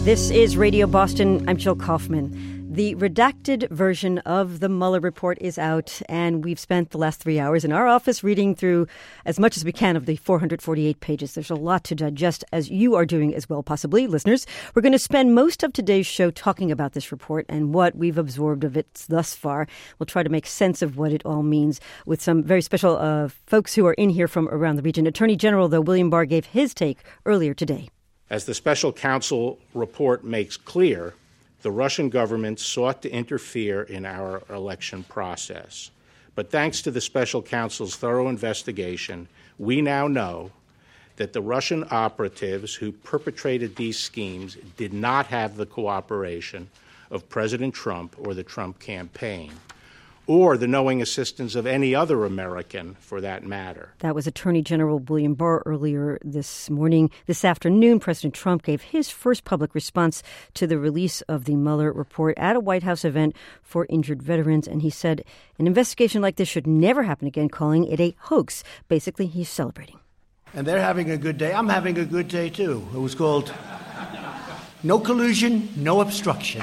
This is Radio Boston. I'm Jill Kaufman. The redacted version of the Mueller report is out, and we've spent the last 3 hours in our office reading through as much as we can of the 448 pages. There's a lot to digest, as you are doing as well, possibly, listeners. We're going to spend most of today's show talking about this report and what we've absorbed of it thus far. We'll try to make sense of what it all means with some very special folks who are in here from around the region. Attorney General, though, William Barr gave his take earlier today. As the special counsel report makes clear, the Russian government sought to interfere in our election process. But thanks to the special counsel's thorough investigation, we now know that the Russian operatives who perpetrated these schemes did not have the cooperation of President Trump or the Trump campaign, or the knowing assistance of any other American, for that matter. That was Attorney General William Barr earlier this morning. This afternoon, President Trump gave his first public response to the release of the Mueller report at a White House event for injured veterans, and he said an investigation like this should never happen again, calling it a hoax. Basically, he's celebrating. And they're having a good day. I'm having a good day, too. It was called No Collusion, No Obstruction.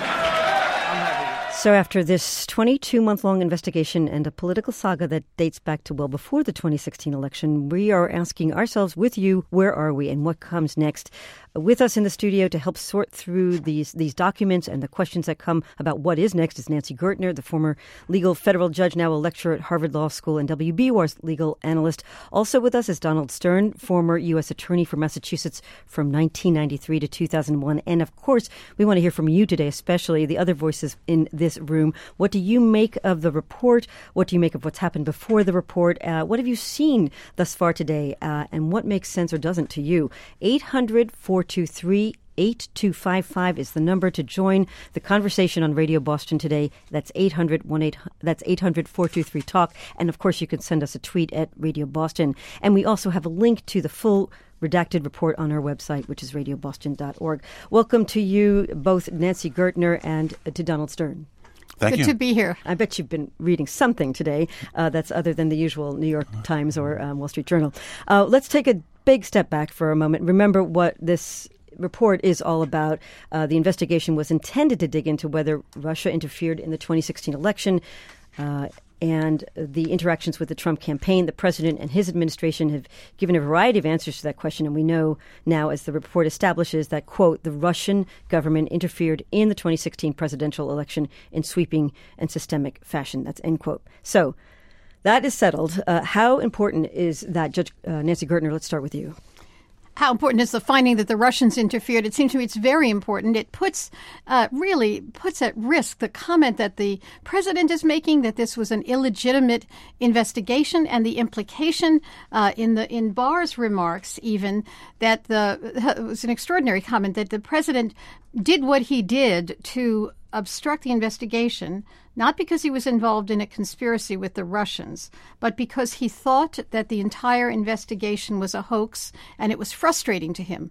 So after this 22-month-long investigation and a political saga that dates back to well before the 2016 election, we are asking ourselves with you, where are we and what comes next? With us in the studio to help sort through these documents and the questions that come about what is next is Nancy Gertner, the former legal federal judge, now a lecturer at Harvard Law School and WBUR's legal analyst. Also with us is Donald Stern, former U.S. attorney for Massachusetts from 1993 to 2001. And of course, we want to hear from you today, especially the other voices in this room. What do you make of the report? What do you make of what's happened before the report? What have you seen thus far today? And what makes sense or doesn't to you? 800-423-8255 is the number to join the conversation on Radio Boston today. That's 800-423-TALK. And of course, you can send us a tweet at Radio Boston. And we also have a link to the full redacted report on our website, which is radioboston.org. Welcome to you both, Nancy Gertner and to Donald Stern. Thank you. Good to be here. I bet you've been reading something today that's other than the usual New York Times or Wall Street Journal. Let's take a big step back for a moment. Remember what this report is all about. The investigation was intended to dig into whether Russia interfered in the 2016 election and the interactions with the Trump campaign. The president and his administration have given a variety of answers to that question, and we know now, as the report establishes, that, quote, the Russian government interfered in the 2016 presidential election in sweeping and systemic fashion. That's end quote. So that is settled. How important is that? Judge Nancy Gertner, let's start with you. How important is the finding that the Russians interfered? It seems to me it's very important. It really puts at risk the comment that the president is making that this was an illegitimate investigation, and the implication in Barr's remarks even that it was an extraordinary comment that the president did what he did to obstruct the investigation, not because he was involved in a conspiracy with the Russians, but because he thought that the entire investigation was a hoax, and it was frustrating to him.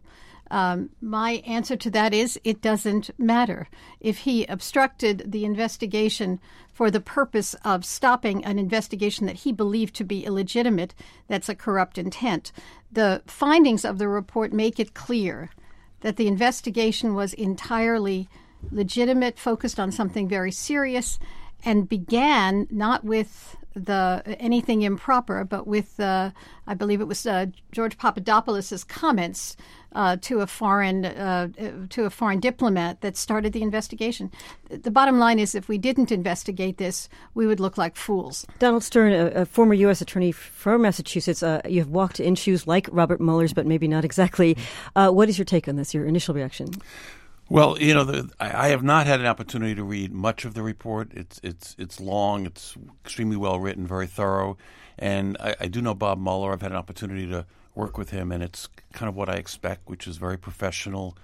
My answer to that is it doesn't matter. If he obstructed the investigation for the purpose of stopping an investigation that he believed to be illegitimate, that's a corrupt intent. The findings of the report make it clear that the investigation was entirely legitimate, focused on something very serious, and began not with anything improper, but with I believe it was George Papadopoulos' comments to a foreign diplomat that started the investigation. The bottom line is, if we didn't investigate this, we would look like fools. Donald Stern, a former U.S. attorney from Massachusetts, you have walked in shoes like Robert Mueller's, but maybe not exactly. What is your take on this? Your initial reaction? Well, I have not had an opportunity to read much of the report. It's long. It's extremely well written, very thorough. And I do know Bob Mueller. I've had an opportunity to work with him, and it's kind of what I expect, which is very professional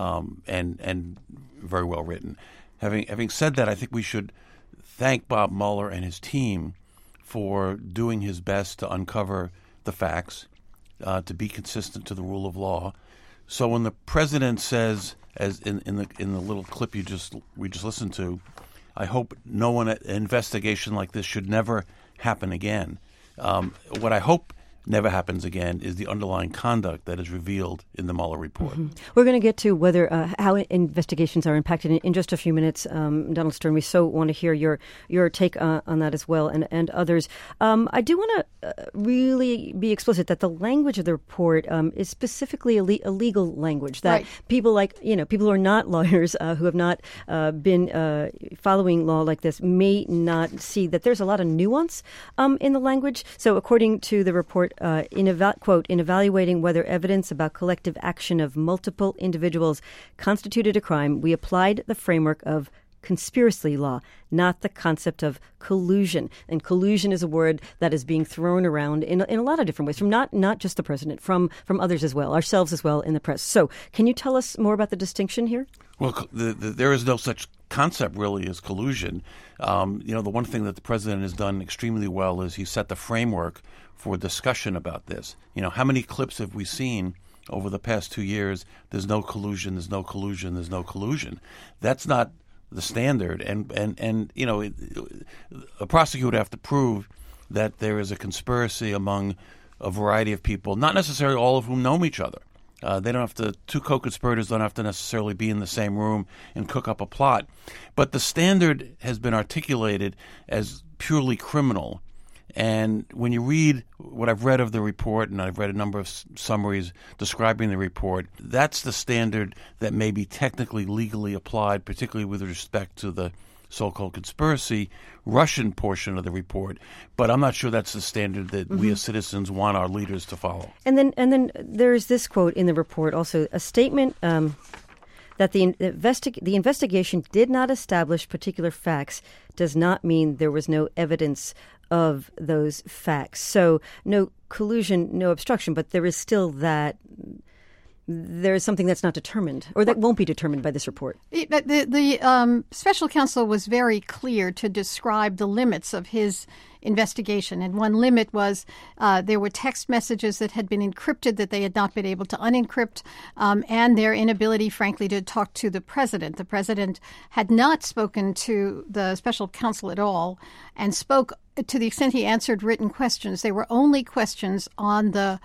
and very well written. Having said that, I think we should thank Bob Mueller and his team for doing his best to uncover the facts, to be consistent to the rule of law. So when the president says, as in the little clip we just listened to, I hope an investigation like this should never happen again. What I hope never happens again is the underlying conduct that is revealed in the Mueller report. We're going to get to whether how investigations are impacted in just a few minutes. Donald Stern, we so want to hear your take on that as well, and others. I do want to really be explicit that the language of the report is specifically a legal language that people people who are not lawyers who have not been following law like this may not see that there's a lot of nuance in the language. So according to the report, in evaluating whether evidence about collective action of multiple individuals constituted a crime, we applied the framework of conspiracy law, not the concept of collusion. And collusion is a word that is being thrown around in a lot of different ways, from not just the president, from others as well, ourselves as well in the press. So can you tell us more about the distinction here? Well, there is no such concept really as collusion. The one thing that the president has done extremely well is he set the framework for discussion about this. How many clips have we seen over the past 2 years? There's no collusion, there's no collusion, there's no collusion. That's not the standard. And a prosecutor would have to prove that there is a conspiracy among a variety of people, not necessarily all of whom know each other. Two co-conspirators don't have to necessarily be in the same room and cook up a plot. But the standard has been articulated as purely criminal. And when you read what I've read of the report, and I've read a number of summaries describing the report, that's the standard that may be technically legally applied, particularly with respect to the so-called conspiracy Russian portion of the report. But I'm not sure that's the standard that we as citizens want our leaders to follow. And then there's this quote in the report also, a statement that the investigation did not establish particular facts does not mean there was no evidence of those facts. So no collusion, no obstruction, but there is still that there is something that's not determined, or that won't be determined by this report. The special counsel was very clear to describe the limits of his investigation. And one limit was there were text messages that had been encrypted that they had not been able to unencrypt, and their inability, frankly, to talk to the president. The president had not spoken to the special counsel at all and spoke to the extent he answered written questions. They were only questions on the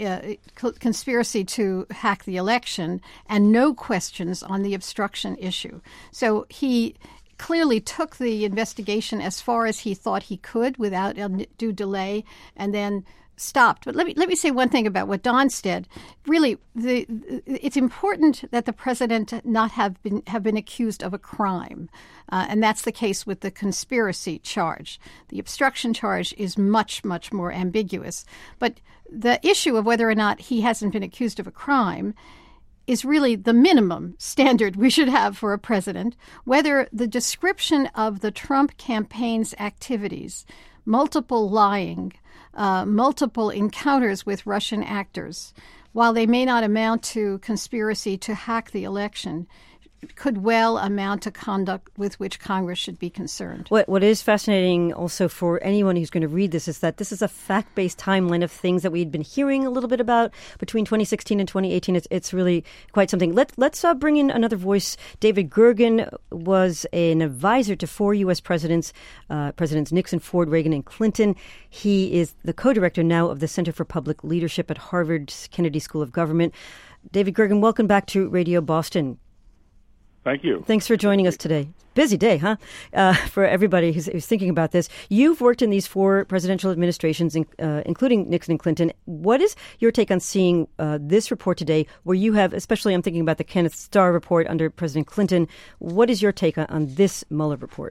conspiracy to hack the election and no questions on the obstruction issue. So he clearly took the investigation as far as he thought he could without undue delay and then stopped. But let me say one thing about what Don said. Really, it's important that the president not have been accused of a crime, and that's the case with the conspiracy charge. The obstruction charge is much, much more ambiguous. But the issue of whether or not he hasn't been accused of a crime is really the minimum standard we should have for a president. Whether the description of the Trump campaign's activities, multiple lying, multiple encounters with Russian actors, while they may not amount to conspiracy to hack the election, could well amount to conduct with which Congress should be concerned. What is fascinating also for anyone who's going to read this is that this is a fact-based timeline of things that we'd been hearing a little bit about between 2016 and 2018. It's really quite something. Let's bring in another voice. David Gergen was an advisor to 4 U.S. presidents Nixon, Ford, Reagan, and Clinton. He is the co-director now of the Center for Public Leadership at Harvard's Kennedy School of Government. David Gergen, welcome back to Radio Boston. Thank you. Thanks for joining us today. Busy day, huh? For everybody who's thinking about this. You've worked in these 4 presidential administrations, including Nixon and Clinton. What is your take on seeing this report today, where you have, especially I'm thinking about the Kenneth Starr report under President Clinton. What is your take on this Mueller report?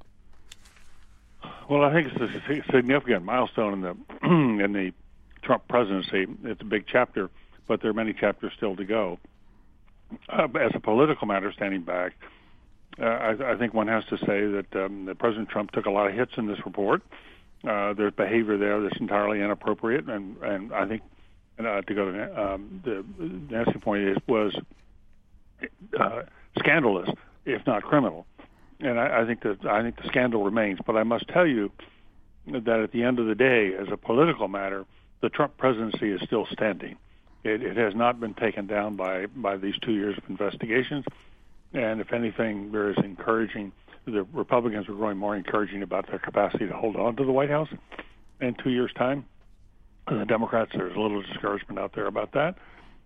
Well, I think it's a significant milestone in the Trump presidency. It's a big chapter, but there are many chapters still to go. As a political matter, standing back, I think one has to say that President Trump took a lot of hits in this report. There's behavior there that's entirely inappropriate, and I think, to go to the Nancy point, was scandalous, if not criminal. And I think the scandal remains. But I must tell you that at the end of the day, as a political matter, the Trump presidency is still standing. It has not been taken down by these 2 years of investigations. And if anything, there is encouraging. The Republicans are growing more encouraging about their capacity to hold on to the White House in 2 years' time. The Democrats, there's a little discouragement out there about that.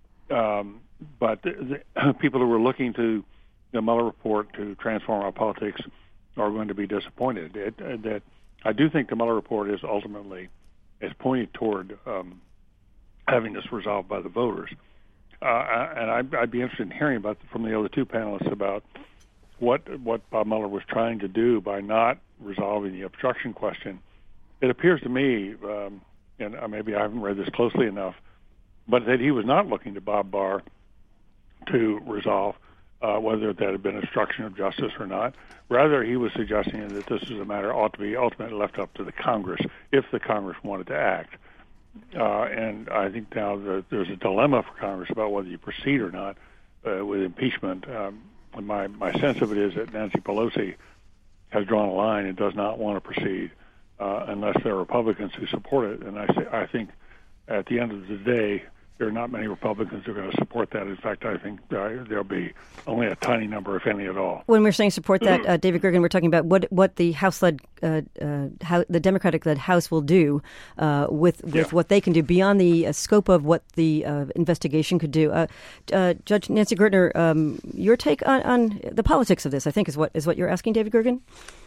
But the people who were looking to the Mueller report to transform our politics are going to be disappointed. That I do think the Mueller report is ultimately pointed toward having this resolved by the voters. And I'd be interested in hearing from the other two panelists about what Bob Mueller was trying to do by not resolving the obstruction question. It appears to me, and maybe I haven't read this closely enough, but that he was not looking to Bob Barr to resolve whether that had been obstruction of justice or not. Rather, he was suggesting that this is a matter ought to be ultimately left up to the Congress if the Congress wanted to act. And I think now there's a dilemma for Congress about whether you proceed or not with impeachment. My sense of it is that Nancy Pelosi has drawn a line and does not want to proceed unless there are Republicans who support it. And I think at the end of the day, there are not many Republicans who are going to support that. In fact, I think there'll be only a tiny number, if any at all. When we're saying support that, David Gergen, we're talking about what the House-led, the Democratic-led House will do with what they can do beyond the scope of what the investigation could do. Judge Nancy Gertner, your take on the politics of this, I think, is what you're asking, David Gergen?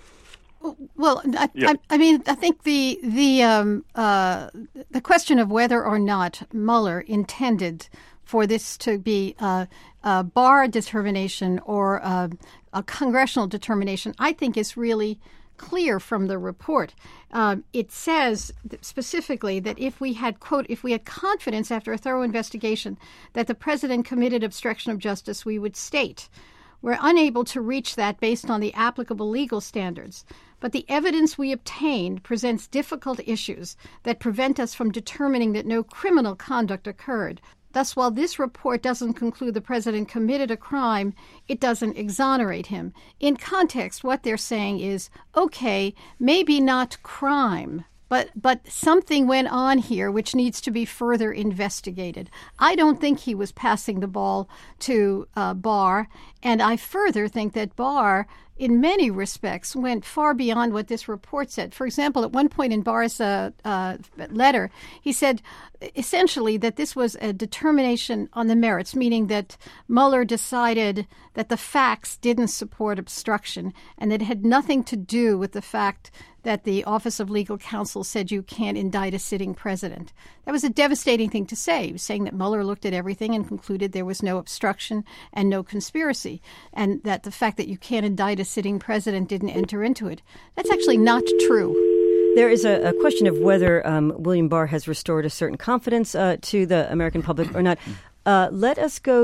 Well, I mean, I think the question of whether or not Mueller intended for this to be a Barr determination or a congressional determination, I think is really clear from the report. It says specifically that if we had confidence after a thorough investigation that the president committed obstruction of justice, we would state. We're unable to reach that based on the applicable legal standards. But the evidence we obtained presents difficult issues that prevent us from determining that no criminal conduct occurred. Thus, while this report doesn't conclude the president committed a crime, it doesn't exonerate him. In context, what they're saying is, okay, maybe not crime, but something went on here which needs to be further investigated. I don't think he was passing the ball to Barr, and I further think that Barr, in many respects, went far beyond what this report said. For example, at one point in Barr's letter, he said essentially that this was a determination on the merits, meaning that Mueller decided that the facts didn't support obstruction and that it had nothing to do with the fact that the Office of Legal Counsel said you can't indict a sitting president. That was a devastating thing to say. He was saying that Mueller looked at everything and concluded there was no obstruction and no conspiracy, and that the fact that you can't indict a sitting president didn't enter into it. That's actually not true. There is a question of whether William Barr has restored a certain confidence to the American public or not. Let us go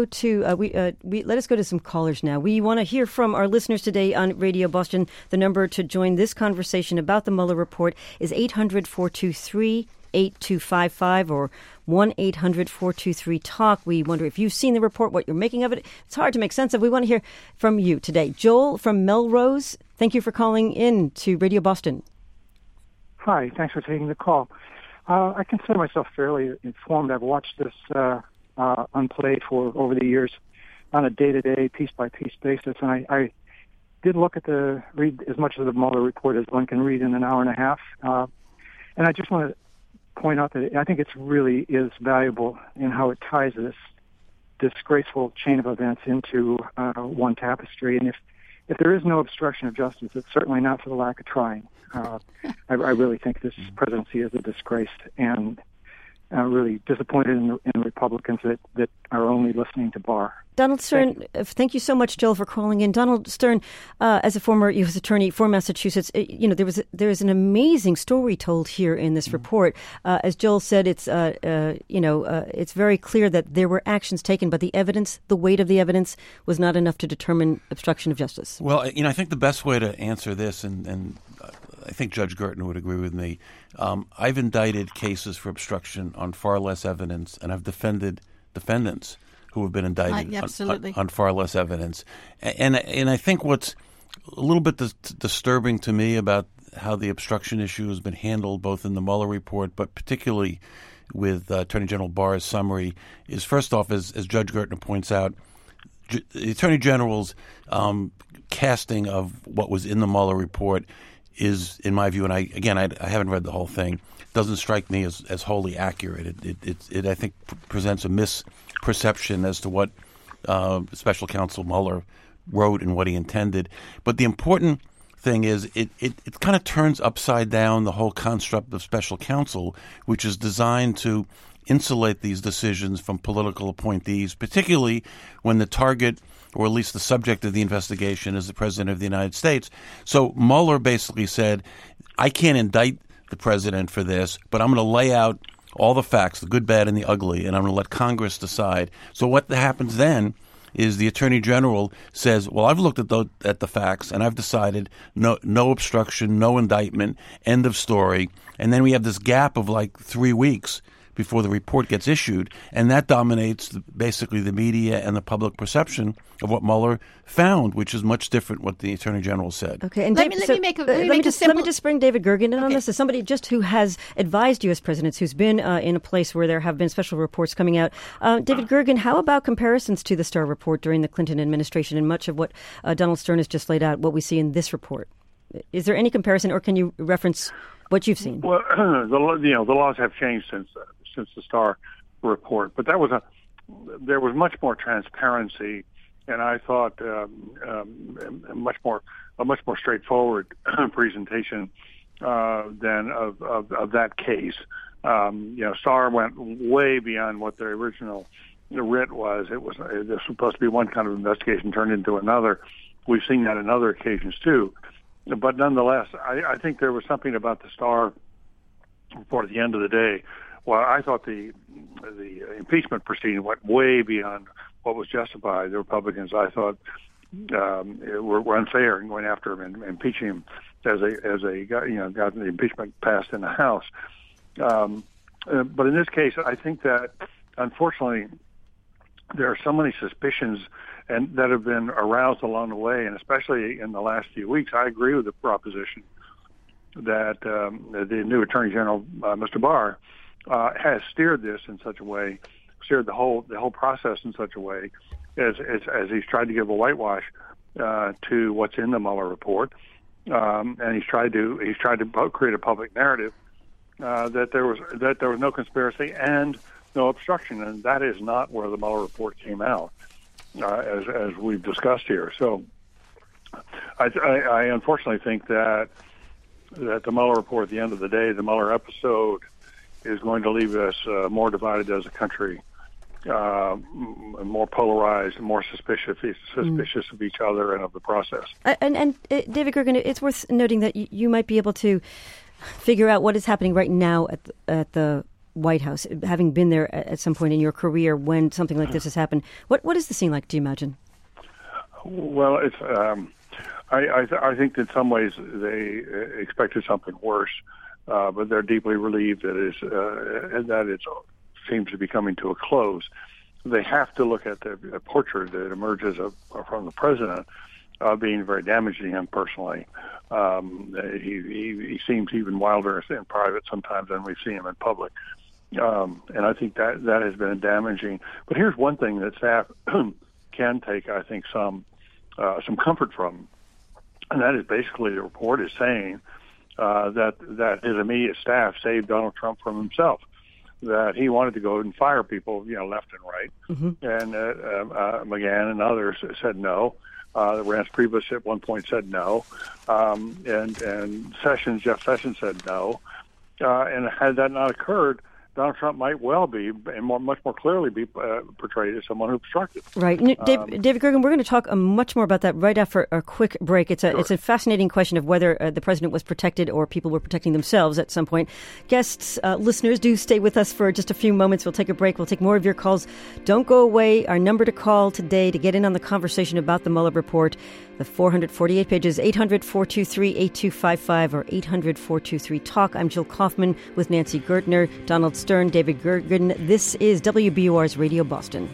to some callers now. We want to hear from our listeners today on Radio Boston. The number to join this conversation about the Mueller report is 800-423-8255 or 1-800-423-TALK. We wonder if you've seen the report, what you're making of it. It's hard to make sense of. We want to hear from you today. Joel from Melrose, thank you for calling in to Radio Boston. Hi, thanks for taking the call. I consider myself fairly informed. I've watched this unplayed for over the years on a day-to-day, piece-by-piece basis, and I did read as much of the Mueller report as one can read in an hour and a half, and I just want to point out that I think it really is valuable in how it ties this disgraceful chain of events into one tapestry, and if there is no obstruction of justice, it's certainly not for the lack of trying. I really think this presidency is a disgrace, and really disappointed in Republicans that are only listening to Barr. Donald Stern, thank you so much, Joel, for calling in. Donald Stern, as a former U.S. attorney for Massachusetts, there is an amazing story told here in this report. As Joel said, it's very clear that there were actions taken, but the evidence, the weight of the evidence, was not enough to determine obstruction of justice. Well, I think the best way to answer this, and I think Judge Gertner would agree with me. I've indicted cases for obstruction on far less evidence, and I've defended defendants who have been indicted on far less evidence. And I think what's a little bit disturbing to me about how the obstruction issue has been handled, both in the Mueller report, but particularly with Attorney General Barr's summary, is first off, as Judge Gertner points out, the Attorney General's casting of what was in the Mueller report is, in my view, and I haven't read the whole thing, doesn't strike me as wholly accurate. It I think presents a misperception as to what Special Counsel Mueller wrote and what he intended. But the important thing is it kind of turns upside down the whole construct of special counsel, which is designed to insulate these decisions from political appointees, particularly when the target, or at least the subject of the investigation, is the President of the United States. So Mueller basically said, I can't indict the President for this, but I'm going to lay out all the facts, the good, bad, and the ugly, and I'm going to let Congress decide. So what happens then is the Attorney General says, well, I've looked at the facts, and I've decided no obstruction, no indictment, end of story. And then we have this gap of like 3 weeks before the report gets issued, and that dominates basically the media and the public perception of what Mueller found, which is much different what the Attorney General said. Okay, and let me just bring David Gergen in on this as somebody just who has advised U.S. presidents, who's been in a place where there have been special reports coming out. David Gergen, how about comparisons to the Starr report during the Clinton administration and much of what Donald Stern has just laid out, what we see in this report? Is there any comparison, or can you reference what you've seen? Well, the laws have changed since the Starr report, but there was much more transparency, and I thought a much more straightforward presentation than of that case. Starr went way beyond what the original writ was. This was supposed to be one kind of investigation turned into another. We've seen that on other occasions too, but nonetheless, I think there was something about the Starr report at the end of the day. Well, I thought the impeachment proceeding went way beyond what was justified. The Republicans, I thought, were unfair in going after him and impeaching him as got the impeachment passed in the House. But in this case, I think that unfortunately there are so many suspicions and that have been aroused along the way, and especially in the last few weeks. I agree with the proposition that the new Attorney General, Mr. Barr, has steered this in such a way, steered the whole process in such a way as he's tried to give a whitewash to what's in the Mueller report, and he's tried to create a public narrative that there was no conspiracy and no obstruction, and that is not where the Mueller report came out, as we've discussed here. So, I unfortunately think that the Mueller report, at the end of the day, the Mueller episode, is going to leave us more divided as a country, more polarized, more suspicious of each other and of the process. And David Gergen, it's worth noting that you might be able to figure out what is happening right now at the White House, having been there at some point in your career when something like this has happened. What is the scene like, do you imagine? Well, it's I think in some ways they expected something worse. But they're deeply relieved that it seems to be coming to a close. They have to look at the portrait that emerges from the president being very damaging to him personally. He seems even wilder in private sometimes than we see him in public. And I think that has been damaging. But here's one thing that staff can take, I think, some comfort from, and that is basically the report is saying that his immediate staff saved Donald Trump from himself, that he wanted to go and fire people, left and right. Mm-hmm. And McGahn and others said no. Reince Priebus at one point said no. And Jeff Sessions said no. And had that not occurred, Donald Trump might well be, and much more clearly be portrayed as someone who obstructed. Right. David Gergen, we're going to talk much more about that right after a quick break. It's a fascinating question of whether the president was protected or people were protecting themselves at some point. Guests, listeners, do stay with us for just a few moments. We'll take a break. We'll take more of your calls. Don't go away. Our number to call today to get in on the conversation about the Mueller report, the 448 pages, 800-423-8255 or 800-423-TALK. I'm Jill Kaufman with Nancy Gertner, Donald Stern, David Gergen. This is WBUR's Radio Boston.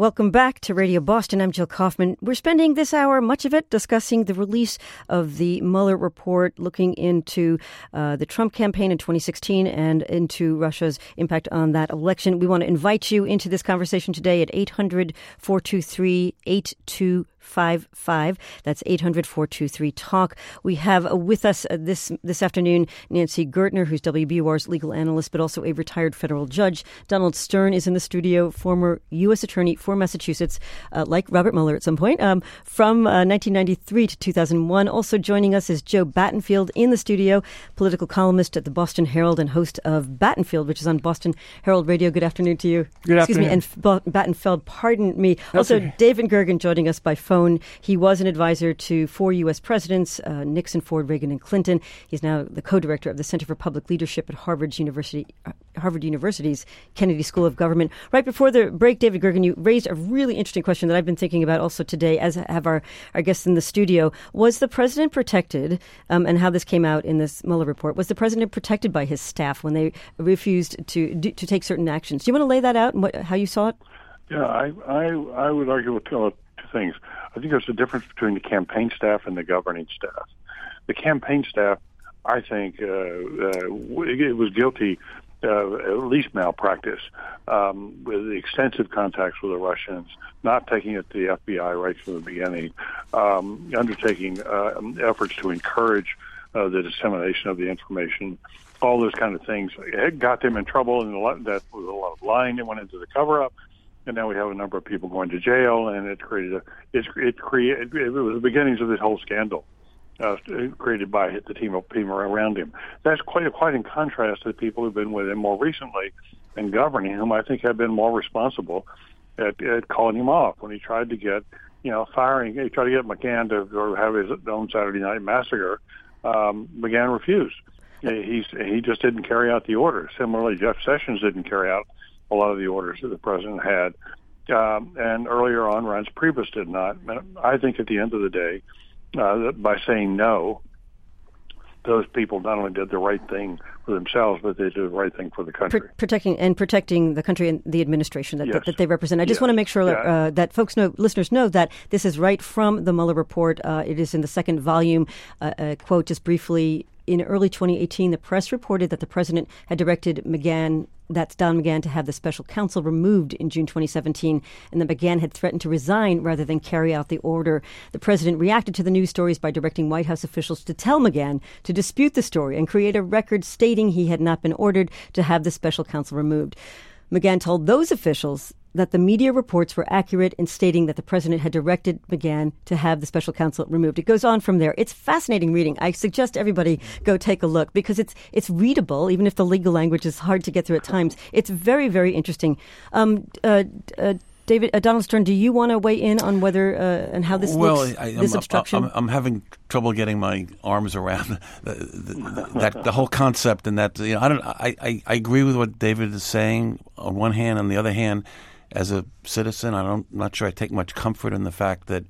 Welcome back to Radio Boston. I'm Jill Kaufman. We're spending this hour, much of it, discussing the release of the Mueller report, looking into the Trump campaign in 2016 and into Russia's impact on that election. We want to invite you into this conversation today at 800-423-8255. That's 800-423-TALK. We have with us this afternoon Nancy Gertner, who's WBUR's legal analyst, but also a retired federal judge. Donald Stern is in the studio, former U.S. attorney for Massachusetts, like Robert Mueller at some point, from 1993 to 2001. Also joining us is Joe Battenfield in the studio, political columnist at the Boston Herald and host of Battenfield, which is on Boston Herald Radio. Good afternoon to you. Good afternoon. Excuse me, and Battenfeld, pardon me. Also, okay. David Gergen joining us by phone. He was an advisor to 4 U.S. presidents, Nixon, Ford, Reagan, and Clinton. He's now the co-director of the Center for Public Leadership at Harvard University's Kennedy School of Government. Right before the break, David Gergen, you raised a really interesting question that I've been thinking about also today, as have our guests in the studio. Was the president protected, and how this came out in this Mueller report, was the president protected by his staff when they refused to take certain actions? Do you want to lay that out and how you saw it? Yeah, I would argue with two things. I think there's a difference between the campaign staff and the governing staff. The campaign staff, I think, it was guilty at least malpractice with extensive contacts with the Russians, not taking it to the FBI right from the beginning, undertaking efforts to encourage the dissemination of the information, all those kind of things. It got them in trouble, and that was a lot of lying that went into the cover-up. And now we have a number of people going to jail, and it was the beginnings of this whole scandal created by the team around him. That's quite in contrast to the people who've been with him more recently and governing him. I think have been more responsible at calling him off when he tried to get, firing. He tried to get McGahn to have his own Saturday Night Massacre. McGahn refused. He just didn't carry out the order. Similarly, Jeff Sessions didn't carry out a lot of the orders that the president had. And earlier on, Reince Priebus did not. I think at the end of the day, by saying no, those people not only did the right thing for themselves, but they did the right thing for the country. Protecting the country and the administration that they represent. I just want to make sure that listeners know that this is right from the Mueller report. It is in the second volume. Quote, just briefly, in early 2018, the press reported that the president had directed Don McGahn, to have the special counsel removed in June 2017, and that McGahn had threatened to resign rather than carry out the order. The president reacted to the news stories by directing White House officials to tell McGahn to dispute the story and create a record stating he had not been ordered to have the special counsel removed. McGahn told those officials that the media reports were accurate in stating that the president had directed McGahn to have the special counsel removed. It goes on from there. It's fascinating reading. I suggest everybody go take a look because it's readable, even if the legal language is hard to get through at times. It's very, very interesting. David, Donald Stern, do you want to weigh in on whether and how this looks, this obstruction? I'm having trouble getting my arms around the whole concept, and that I agree with what David is saying on one hand. On the other hand, as a citizen, I'm not sure I take much comfort in the fact that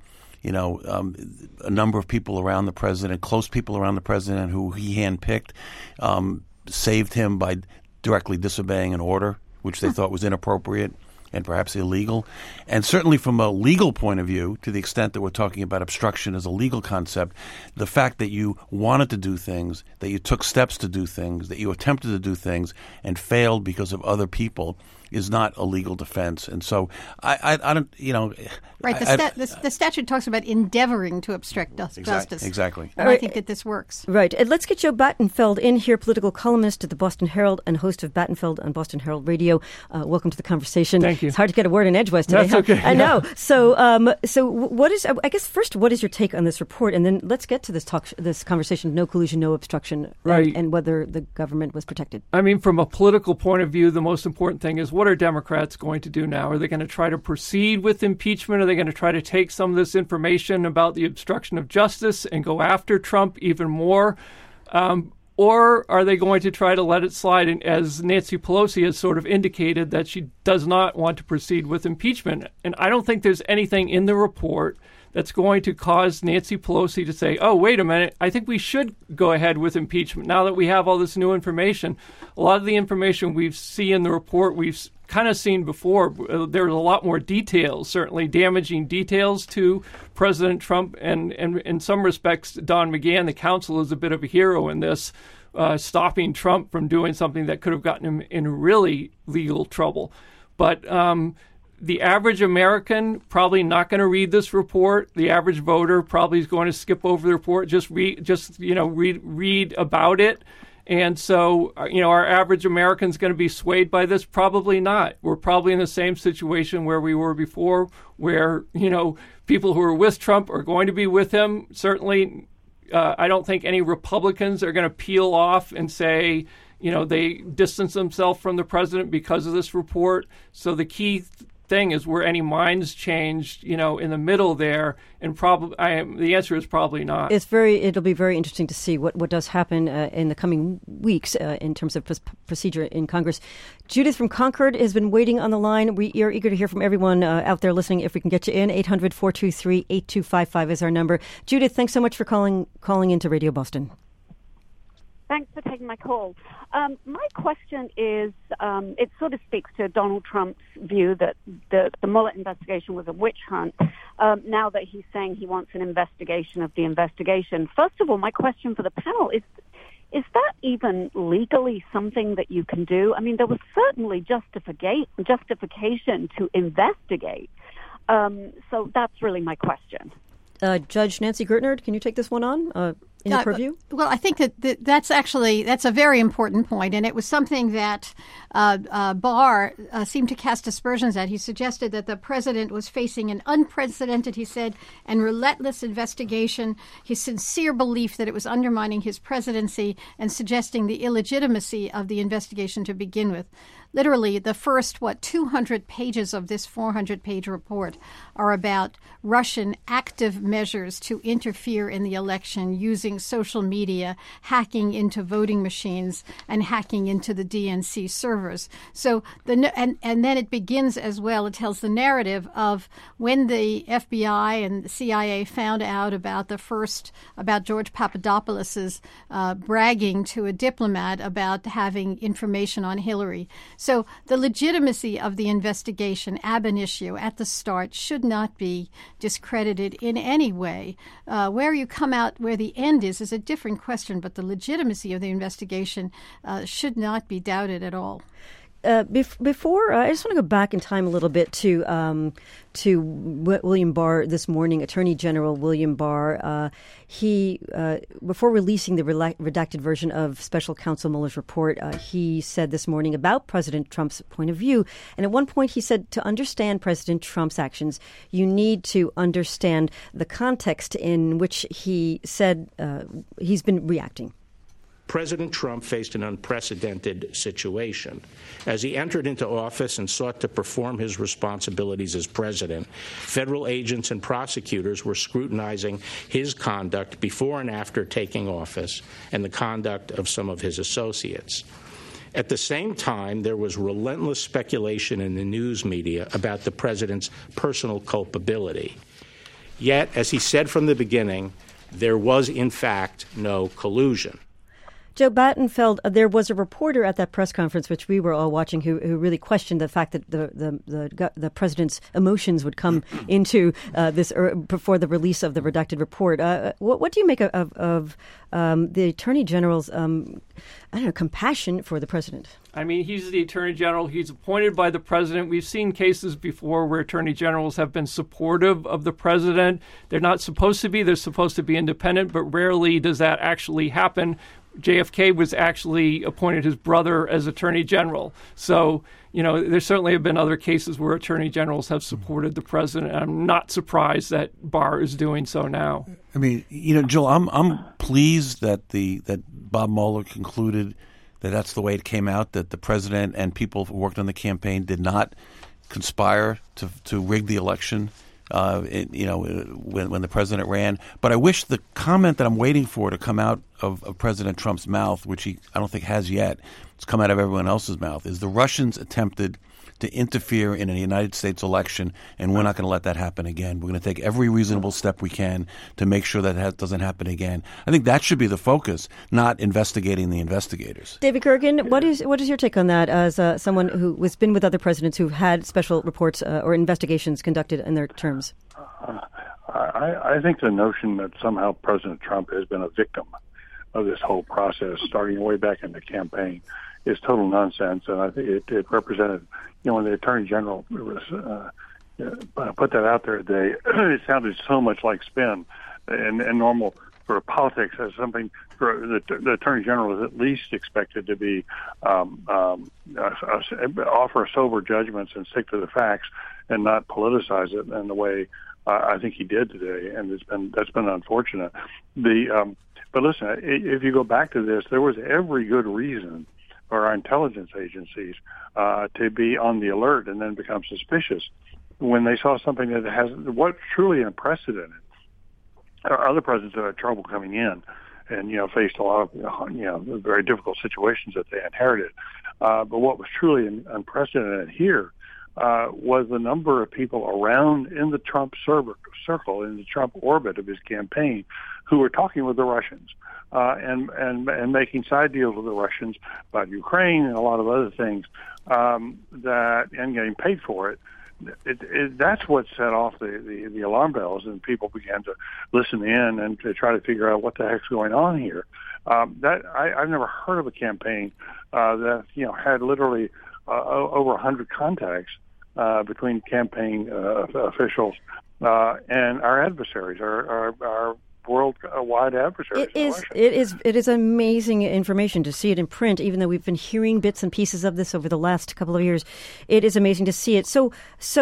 a number of people around the president, close people around the president who he handpicked, saved him by directly disobeying an order which they thought was inappropriate and perhaps illegal. And certainly from a legal point of view, to the extent that we're talking about obstruction as a legal concept, the fact that you wanted to do things, that you took steps to do things, that you attempted to do things and failed because of other people is not a legal defense. And so I don't, Right. The statute talks about endeavoring to obstruct justice. Exactly. And I think that this works. Right. And let's get Joe Battenfield in here, political columnist at the Boston Herald and host of Battenfield on Boston Herald Radio. Welcome to the conversation. Thank you. It's hard to get a word in edgewise today. That's okay. I know. So what is, I guess, first, what is your take on this report? And then let's get to this conversation, no collusion, no obstruction, right, and whether the government was protected. I mean, from a political point of view, the most important thing is what are Democrats going to do now? Are they going to try to proceed with impeachment? Are they going to try to take some of this information about the obstruction of justice and go after Trump even more? Or are they going to try to let it slide? And as Nancy Pelosi has sort of indicated that she does not want to proceed with impeachment. And I don't think there's anything in the report that's going to cause Nancy Pelosi to say, oh, wait a minute, I think we should go ahead with impeachment now that we have all this new information. A lot of the information we see in the report we've kind of seen before. There was a lot more details, certainly damaging details to President Trump. And in some respects, Don McGahn, the counsel, is a bit of a hero in this, stopping Trump from doing something that could have gotten him in really legal trouble. But the average American probably not going to read this report. The average voter probably is going to skip over the report, just read about it. And so, our average American is going to be swayed by this? Probably not. We're probably in the same situation where we were before, where, people who are with Trump are going to be with him. Certainly, I don't think any Republicans are going to peel off and say, they distance themselves from the president because of this report. So the key thing is, were any minds changed, in the middle there? And the answer is probably not. It'll be very interesting to see what does happen in the coming weeks in terms of procedure in Congress. Judith from Concord has been waiting on the line. We are eager to hear from everyone out there listening. If we can get you in, 800-423-8255 is our number. Judith, thanks so much for calling into Radio Boston. Thanks for taking my call. My question is, it sort of speaks to Donald Trump's view that the Mueller investigation was a witch hunt. Now that he's saying he wants an investigation of the investigation. First of all, my question for the panel is that even legally something that you can do? I mean, there was certainly justification to investigate. So that's really my question. Judge Nancy Gertner, can you take this one on? In your purview? Well, I think that's a very important point, and it was something that Barr seemed to cast aspersions at. He suggested that the president was facing an unprecedented, he said, and relentless investigation, his sincere belief that it was undermining his presidency and suggesting the illegitimacy of the investigation to begin with. Literally, the first, 200 pages of this 400-page report are about Russian active measures to interfere in the election using social media, hacking into voting machines, and hacking into the DNC servers. So, and then it begins as well. It tells the narrative of when the FBI and the CIA found out about about George Papadopoulos's bragging to a diplomat about having information on Hillary. So the legitimacy of the investigation ab initio at the start should not be discredited in any way. Where you come out, where the end is a different question, but the legitimacy of the investigation should not be doubted at all. Before, I just want to go back in time a little bit to William Barr this morning, Attorney General William Barr. He, before releasing the redacted version of Special Counsel Mueller's report, he said this morning about President Trump's point of view. And at one point he said, to understand President Trump's actions, you need to understand the context in which he said he's been reacting. President Trump faced an unprecedented situation. As he entered into office and sought to perform his responsibilities as president, federal agents and prosecutors were scrutinizing his conduct before and after taking office and the conduct of some of his associates. At the same time, there was relentless speculation in the news media about the president's personal culpability. Yet, as he said from the beginning, there was, in fact, no collusion. Joe Battenfeld, there was a reporter at that press conference, which we were all watching, who really questioned the fact that the president's emotions would come into this before the release of the redacted report. What do you make of the Attorney General's, compassion for the president? I mean, he's the Attorney General. He's appointed by the president. We've seen cases before where Attorney Generals have been supportive of the president. They're not supposed to be. They're supposed to be independent, but rarely does that actually happen. JFK was actually appointed his brother as Attorney General. So, there certainly have been other cases where Attorney Generals have supported the president. I'm not surprised that Barr is doing so now. I mean, Joel, I'm pleased that Bob Mueller concluded that that's the way it came out, that the president and people who worked on the campaign did not conspire to rig the election. When the president ran. But I wish the comment that I'm waiting for to come out of President Trump's mouth, which I don't think has yet, it's come out of everyone else's mouth, is the Russians attempted to interfere in a United States election, and we're not going to let that happen again. We're going to take every reasonable step we can to make sure that doesn't happen again. I think that should be the focus, not investigating the investigators. David Gergen, what is your take on that as someone who has been with other presidents who've had special reports or investigations conducted in their terms? I think the notion that somehow President Trump has been a victim of this whole process, starting way back in the campaign, is total nonsense. And I think it represented, when the Attorney General was, put that out there today, it sounded so much like spin and normal sort of politics as something for the Attorney General is at least expected to be offer sober judgments and stick to the facts and not politicize it in the way I think he did today, and that's been unfortunate. But listen, if you go back to this, there was every good reason for our intelligence agencies to be on the alert and then become suspicious when they saw something that has what's truly unprecedented. Other presidents have had trouble coming in and, faced a lot of, very difficult situations that they inherited. But what was truly unprecedented here was the number of people around in the Trump circle, in the Trump orbit of his campaign, who were talking with the Russians and making side deals with the Russians about Ukraine and a lot of other things and getting paid for it. That's what set off the alarm bells, and people began to listen in and to try to figure out what the heck's going on here. I've never heard of a campaign that had literally over 100 contacts between campaign officials and our adversaries, our worldwide adversaries. It is amazing information to see it in print, even though we've been hearing bits and pieces of this over the last couple of years. It is amazing to see it. So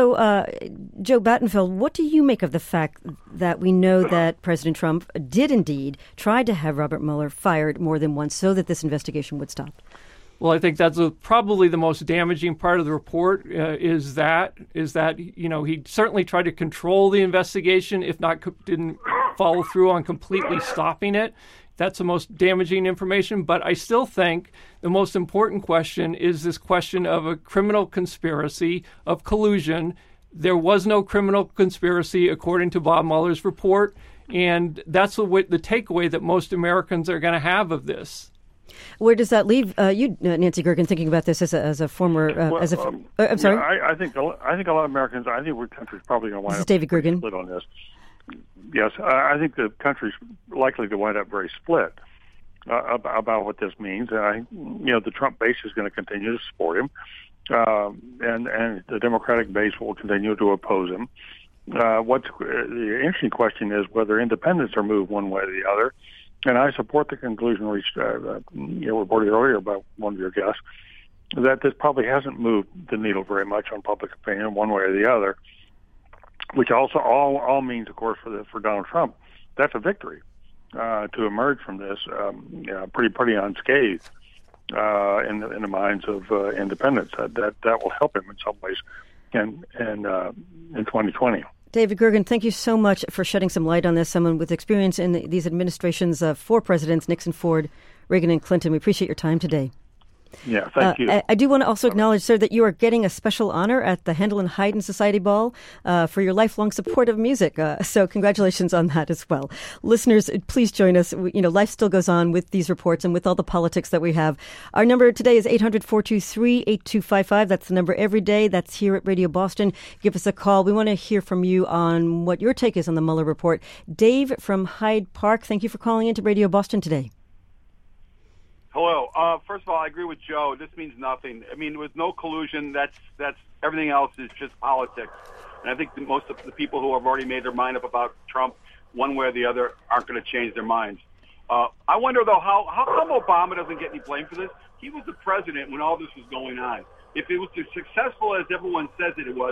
Joe Battenfeld, what do you make of the fact that we know that President Trump did indeed try to have Robert Mueller fired more than once so that this investigation would stop? Well, I think that's probably the most damaging part of the report is that he certainly tried to control the investigation, if not didn't follow through on completely stopping it. That's the most damaging information. But I still think the most important question is this question of a criminal conspiracy, of collusion. There was no criminal conspiracy according to Bob Mueller's report, and that's the takeaway that most Americans are going to have of this. Where does that leave you, Nancy Gergen, thinking about this as a former? I'm sorry. I think a lot of Americans. I think our country's probably going to wind up David Gergen. Split on this. Yes, I think the country's likely to wind up very split about what this means. And the Trump base is going to continue to support him, and the Democratic base will continue to oppose him. What's the interesting question is whether independents are moved one way or the other. And I support the conclusion reached, reported earlier by one of your guests, that this probably hasn't moved the needle very much on public opinion one way or the other, which also all means, of course, for Donald Trump, that's a victory to emerge from this pretty unscathed in the minds of independents. That will help him in some ways in 2020. David Gergen, thank you so much for shedding some light on this. Someone with experience in these administrations of four presidents, Nixon, Ford, Reagan, and Clinton. We appreciate your time today. Yeah, thank you. I do want to also acknowledge, sir, that you are getting a special honor at the Handel and Haydn Society Ball for your lifelong support of music. So congratulations on that as well. Listeners, please join us. Life still goes on with these reports and with all the politics that we have. Our number today is 800-423-8255. That's the number every day. That's here at Radio Boston. Give us a call. We want to hear from you on what your take is on the Mueller report. Dave from Hyde Park, thank you for calling into Radio Boston today. Hello. First of all, I agree with Joe. This means nothing. I mean, with no collusion, that's everything else is just politics. And I think most of the people who have already made their mind up about Trump, one way or the other, aren't going to change their minds. I wonder, though, how come Obama doesn't get any blame for this? He was the president when all this was going on. If it was as successful as everyone says that it was,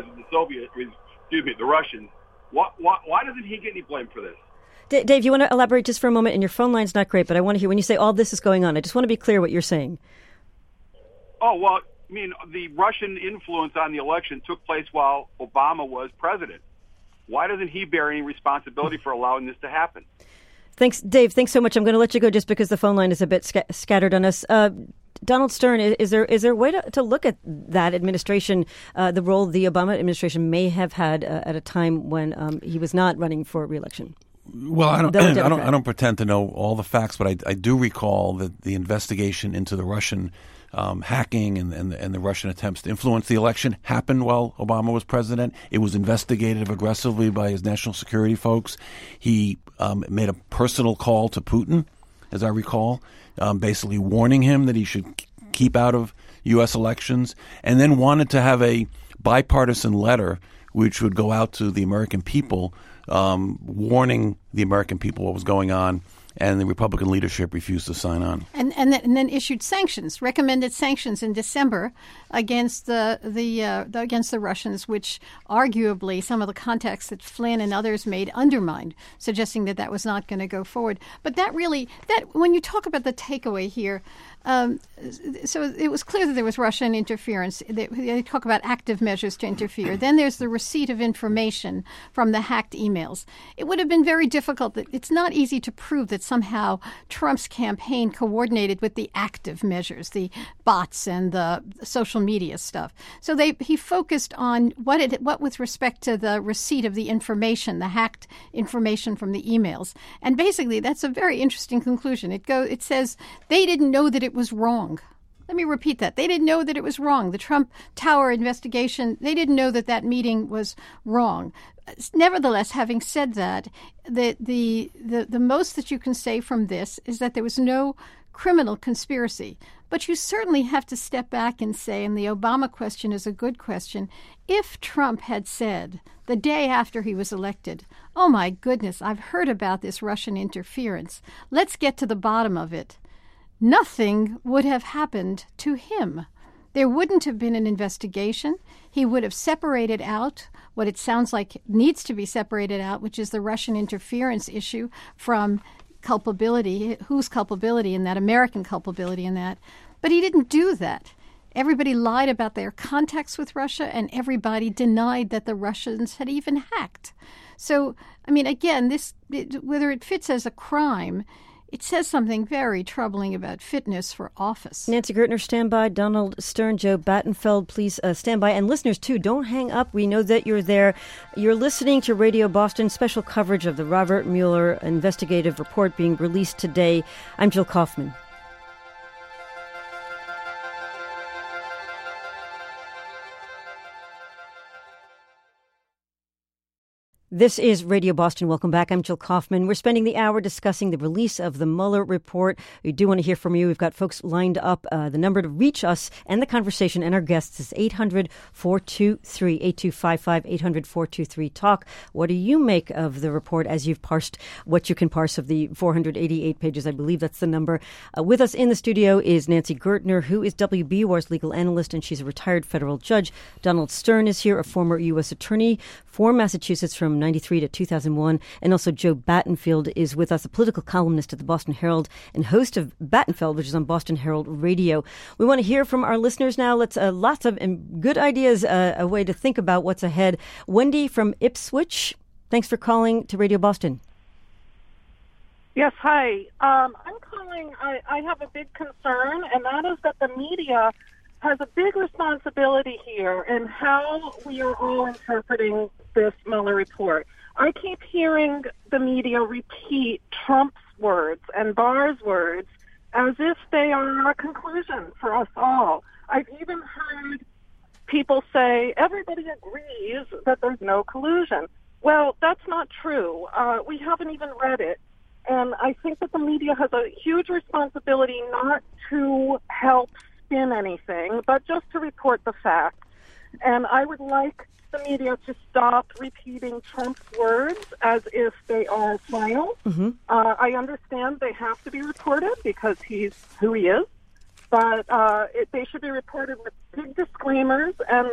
the Russians, why doesn't he get any blame for this? Dave, you want to elaborate just for a moment? And your phone line's not great, but I want to hear when you say all this is going on. I just want to be clear what you're saying. Oh, well, I mean, the Russian influence on the election took place while Obama was president. Why doesn't he bear any responsibility for allowing this to happen? Thanks, Dave. Thanks so much. I'm going to let you go just because the phone line is a bit scattered on us. Donald Stern, is there a way to look at that administration, the role the Obama administration may have had at a time when he was not running for re-election? Well, I don't pretend to know all the facts, but I do recall that the investigation into the Russian hacking and the Russian attempts to influence the election happened while Obama was president. It was investigated aggressively by his national security folks. He made a personal call to Putin, as I recall, basically warning him that he should keep out of U.S. elections, and then wanted to have a bipartisan letter which would go out to the American people, warning the American people what was going on, and the Republican leadership refused to sign on. And then issued sanctions, recommended sanctions in December against the Russians, which arguably some of the contacts that Flynn and others made undermined, suggesting that was not going to go forward. But that when you talk about the takeaway here, so it was clear that there was Russian interference. They talk about active measures to interfere. Then there's the receipt of information from the hacked emails. It would have been very difficult. It's not easy to prove that somehow Trump's campaign coordinated with the active measures, the bots and the social media stuff. So he focused on what with respect to the receipt of the information, the hacked information from the emails. And basically, that's a very interesting conclusion. It says they didn't know that it was wrong. Let me repeat that. They didn't know that it was wrong. The Trump Tower investigation, they didn't know that meeting was wrong. Nevertheless, having said that, the most that you can say from this is that there was no criminal conspiracy. But you certainly have to step back and say, and the Obama question is a good question, if Trump had said the day after he was elected, oh my goodness, I've heard about this Russian interference, let's get to the bottom of it, nothing would have happened to him. There wouldn't have been an investigation. He would have separated out what it sounds like needs to be separated out, which is the Russian interference issue, from culpability, whose culpability in that, American culpability in that. But he didn't do that. Everybody lied about their contacts with Russia, and everybody denied that the Russians had even hacked. So, I mean, again, whether it fits as a crime, it says something very troubling about fitness for office. Nancy Gertner, stand by. Donald Stern, Joe Battenfeld, please stand by. And listeners, too, don't hang up. We know that you're there. You're listening to Radio Boston, special coverage of the Robert Mueller investigative report being released today. I'm Jill Kaufman. This is Radio Boston. Welcome back. I'm Jill Kaufman. We're spending the hour discussing the release of the Mueller report. We do want to hear from you. We've got folks lined up. The number to reach us and the conversation and our guests is 800-423-8255, 800-423-TALK. What do you make of the report as you've parsed what you can parse of the 488 pages? I believe that's the number. With us in the studio is Nancy Gertner, who is WBUR's legal analyst, and she's a retired federal judge. Donald Stern is here, a former U.S. attorney for Massachusetts from 1993 to 2001. And also Joe Battenfeld is with us, a political columnist at the Boston Herald and host of Battenfeld, which is on Boston Herald Radio. We want to hear from our listeners now. Let's lots of good ideas, a way to think about what's ahead. Wendy from Ipswich, thanks for calling to Radio Boston. Yes, hi. I'm calling. I have a big concern, and that is that the media has a big responsibility here in how we are all interpreting this Mueller report. I keep hearing the media repeat Trump's words and Barr's words as if they are a conclusion for us all. I've even heard people say everybody agrees that there's no collusion. Well, that's not true. We haven't even read it. And I think that the media has a huge responsibility not to help spin anything, but just to report the facts. And I would like the media to stop repeating Trump's words as if they are final. Mm-hmm. I understand they have to be reported because he's who he is, but they should be reported with big disclaimers, and,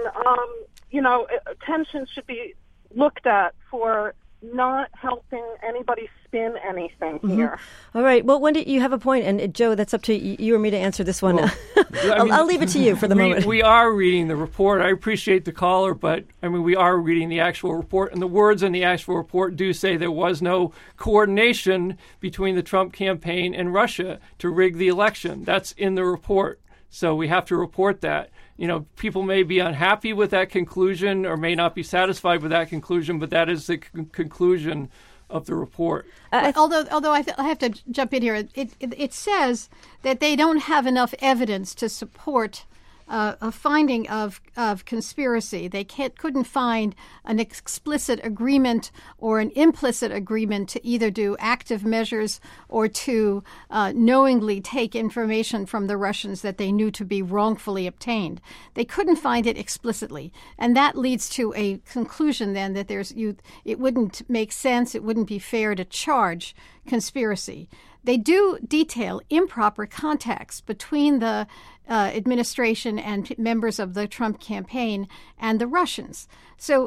attention should be looked at for not helping anybody spin anything here. Mm-hmm. All right. Well, Wendy, you have a point, and Joe, that's up to you or me to answer this one. Well, I'll leave it to you for the moment. We are reading the report. I appreciate the caller, but we are reading the actual report, and the words in the actual report do say there was no coordination between the Trump campaign and Russia to rig the election. That's in the report. So we have to report that. People may be unhappy with that conclusion or may not be satisfied with that conclusion, but that is the conclusion of the report. Although I have to jump in here, it says that they don't have enough evidence to support a finding of conspiracy. They couldn't find an explicit agreement or an implicit agreement to either do active measures or to knowingly take information from the Russians that they knew to be wrongfully obtained. They couldn't find it explicitly, and that leads to a conclusion then that it wouldn't make sense, it wouldn't be fair to charge conspiracy. They do detail improper contacts between the administration and members of the Trump campaign and the Russians. So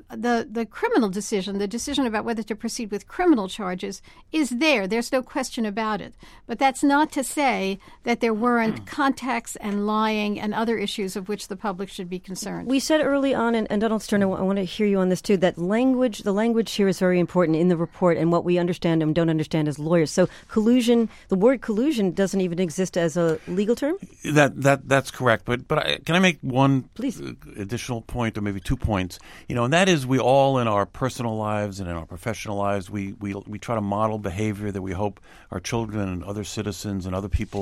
the criminal decision, the decision about whether to proceed with criminal charges, is there. There's no question about it. But that's not to say that there weren't contacts and lying and other issues of which the public should be concerned. We said early on, and Donald Stern, I want to hear you on this too, that the language here is very important in the report and what we understand and don't understand as lawyers. So collusion, the word collusion doesn't even exist as a legal term? That's correct. But can I make one Please. Additional point, or maybe 2 points? And that is, we all in our personal lives and in our professional lives, we try to model behavior that we hope our children and other citizens and other people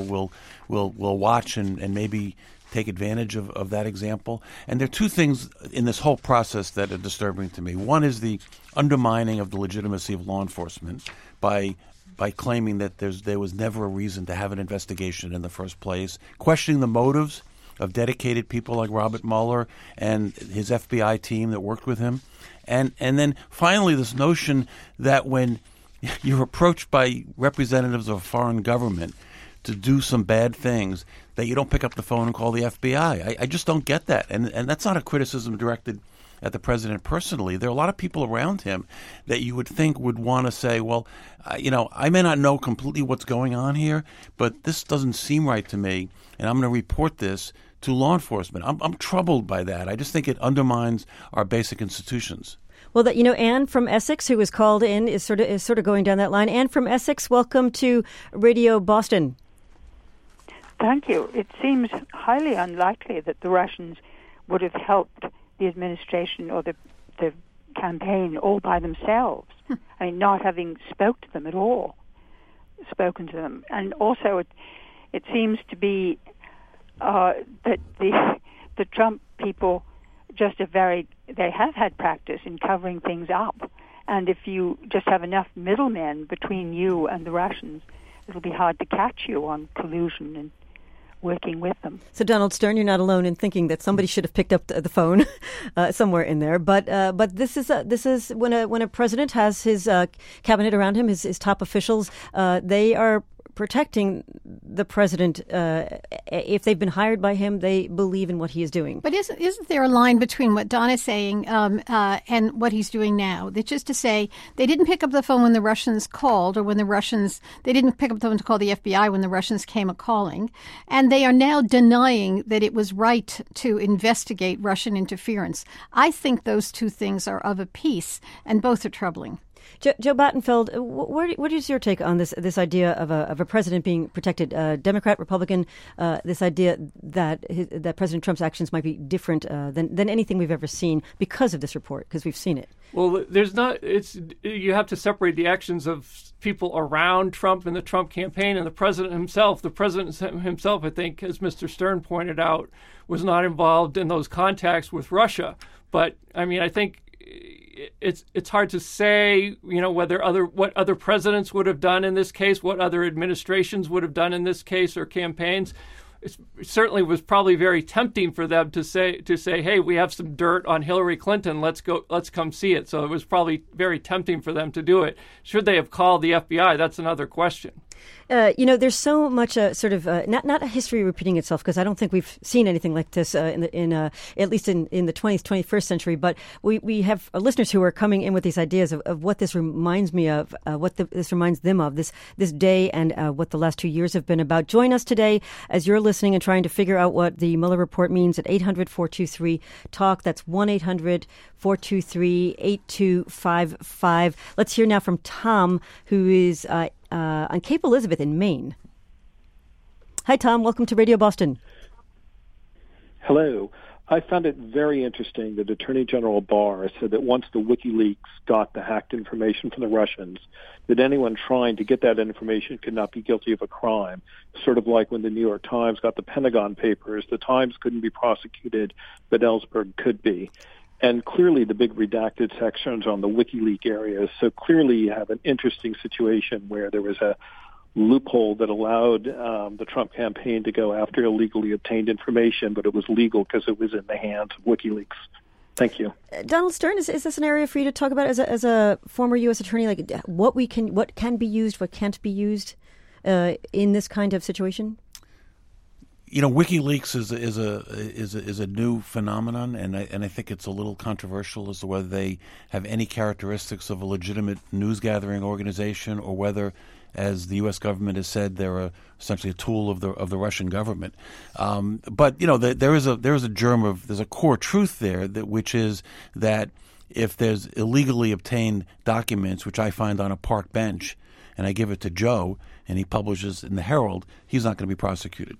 will watch and maybe take advantage of that example. And there are two things in this whole process that are disturbing to me. One is the undermining of the legitimacy of law enforcement by claiming that there was never a reason to have an investigation in the first place, questioning the motives of dedicated people like Robert Mueller and his FBI team that worked with him. And then finally this notion that when you're approached by representatives of a foreign government to do some bad things, that you don't pick up the phone and call the FBI. I just don't get that. And that's not a criticism directed at the president personally. There are a lot of people around him that you would think would want to say, well, I may not know completely what's going on here, but this doesn't seem right to me, and I'm going to report this to law enforcement. I'm troubled by that. I just think it undermines our basic institutions. Well, Anne from Essex, who was called in, is sort of going down that line. Anne from Essex, welcome to Radio Boston. Thank you. It seems highly unlikely that the Russians would have helped the administration or the campaign all by themselves. I mean, not having spoken to them. And also it seems to be that the Trump people just they have had practice in covering things up. And if you just have enough middlemen between you and the Russians, it'll be hard to catch you on collusion and working with them. So, Donald Stern, you're not alone in thinking that somebody should have picked up the phone somewhere in there. But this is when a president has his cabinet around him, his top officials, they are protecting the president. If they've been hired by him, they believe in what he is doing. But isn't there a line between what Don is saying and what he's doing now? That's just to say they didn't pick up the phone when the Russians called, or they didn't pick up the phone to call the FBI when the Russians came a-calling, and they are now denying that it was right to investigate Russian interference. I think those two things are of a piece, and both are troubling. Joe Battenfeld, what is your take on this idea of a president being protected, Democrat, Republican? This idea that President Trump's actions might be different than anything we've ever seen because of this report, because we've seen it. Well, you have to separate the actions of people around Trump and the Trump campaign and the president himself. The president himself, I think, as Mr. Stern pointed out, was not involved in those contacts with Russia. But I mean, I think it's hard to say, what other presidents would have done in this case, what other administrations would have done in this case, or campaigns. It certainly was probably very tempting for them to say, hey, we have some dirt on Hillary Clinton. Let's come see it. So it was probably very tempting for them to do it. Should they have called the FBI? That's another question. There's so much sort of not a history repeating itself, because I don't think we've seen anything like this at least in the 20th, 21st century. But we have listeners who are coming in with these ideas of what this reminds me of, this reminds them of this day, and what the last 2 years have been about. Join us today as you're listening and trying to figure out what the Mueller report means at 800-423-TALK. That's 1-800-423-8255. Let's hear now from Tom, who is on Cape Elizabeth in Maine. Hi, Tom. Welcome to Radio Boston. Hello. I found it very interesting that Attorney General Barr said that once the WikiLeaks got the hacked information from the Russians, that anyone trying to get that information could not be guilty of a crime. Sort of like when the New York Times got the Pentagon Papers, the Times couldn't be prosecuted, but Ellsberg could be. And clearly the big redacted sections on the WikiLeaks areas, so clearly you have an interesting situation where there was a loophole that allowed the Trump campaign to go after illegally obtained information, but it was legal because it was in the hands of WikiLeaks. Thank you. Donald Stern, is this an area for you to talk about as a former U.S. attorney, like what can be used, what can't be used in this kind of situation? You know, WikiLeaks is a new phenomenon, and I think it's a little controversial as to whether they have any characteristics of a legitimate news gathering organization, or whether, as the U.S. government has said, they're essentially a tool of the Russian government. But you know, there's a core truth there, which is that if there's illegally obtained documents, which I find on a park bench, and I give it to Joe, and he publishes in the Herald, he's not going to be prosecuted.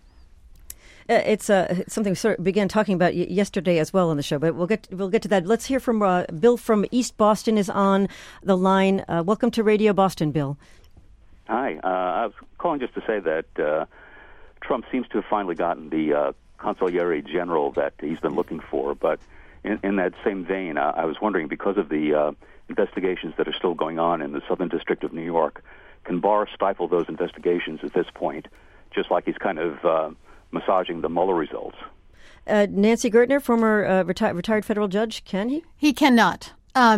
It's something we sort of began talking about yesterday as well on the show, but we'll get to that. Let's hear from Bill from East Boston is on the line. Welcome to Radio Boston, Bill. Hi. I was calling just to say that Trump seems to have finally gotten the consigliere general that he's been looking for. But in that same vein, I was wondering, because of the investigations that are still going on in the Southern District of New York, can Barr stifle those investigations at this point, just like he's kind of massaging the Mueller results? Nancy Gertner, former retired federal judge, can he? He cannot.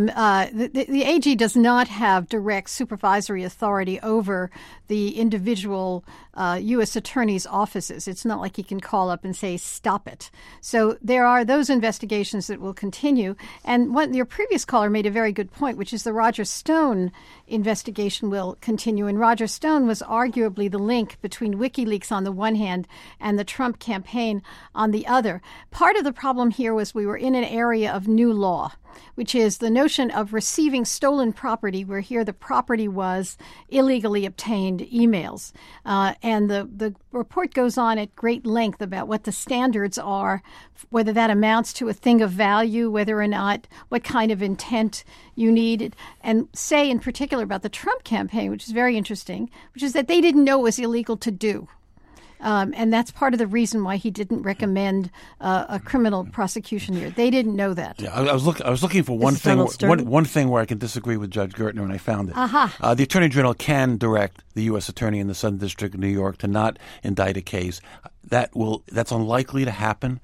The AG does not have direct supervisory authority over the individual U.S. attorney's offices. It's not like he can call up and say, stop it. So there are those investigations that will continue. And your previous caller made a very good point, which is the Roger Stone investigation will continue. And Roger Stone was arguably the link between WikiLeaks on the one hand and the Trump campaign on the other. Part of the problem here was we were in an area of new law, which is the notion of receiving stolen property, where here the property was illegally obtained emails. And the report goes on at great length about what the standards are, whether that amounts to a thing of value, whether or not, what kind of intent you need, and say in particular about the Trump campaign, which is very interesting, which is that they didn't know it was illegal to do. And that's part of the reason why he didn't recommend a criminal prosecution here. They didn't know that. Yeah, I was looking for one thing where I can disagree with Judge Gertner, and I found it. The Attorney General can direct the U.S. Attorney in the Southern District of New York to not indict a case. That's unlikely to happen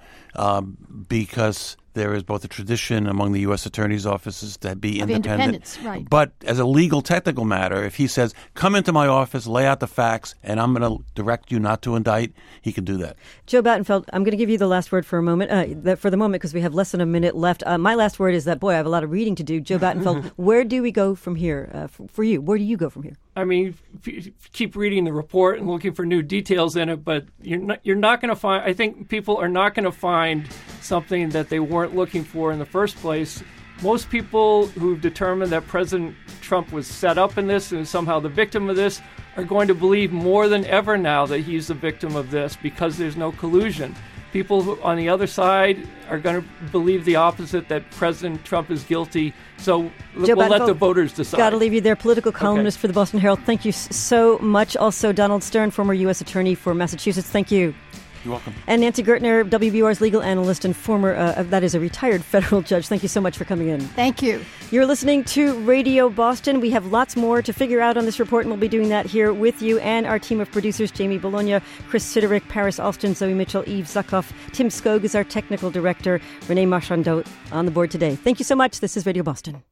because there is both a tradition among the U.S. attorney's offices to be independent. Right. But as a legal technical matter, if he says, come into my office, lay out the facts, and I'm going to direct you not to indict, he can do that. Joe Battenfeld, I'm going to give you the last word for a moment, because we have less than a minute left. My last word is that, I have a lot of reading to do. Joe Battenfeld, where do we go from here for you? Where do you go from here? I mean, keep reading the report and looking for new details in it, but you're not going to find, I think people are not going to find something that they weren't looking for in the first place. Most people who've determined that President Trump was set up in this and somehow the victim of this are going to believe more than ever now that he's the victim of this because there's no collusion. People who, on the other side, are going to believe the opposite, that President Trump is guilty. So we'll let the voters decide. Got to leave you there. Political columnist for the Boston Herald. Thank you so much. Also, Donald Stern, former U.S. Attorney for Massachusetts. Thank you. You're welcome. And Nancy Gertner, WBUR's legal analyst and former, that is a retired federal judge. Thank you so much for coming in. Thank you. You're listening to Radio Boston. We have lots more to figure out on this report, and we'll be doing that here with you and our team of producers, Jamie Bologna, Chris Siderick, Paris Alston, Zoe Mitchell, Eve Zuckhoff. Tim Skog is our technical director. Renee Marchando on the board today. Thank you so much. This is Radio Boston.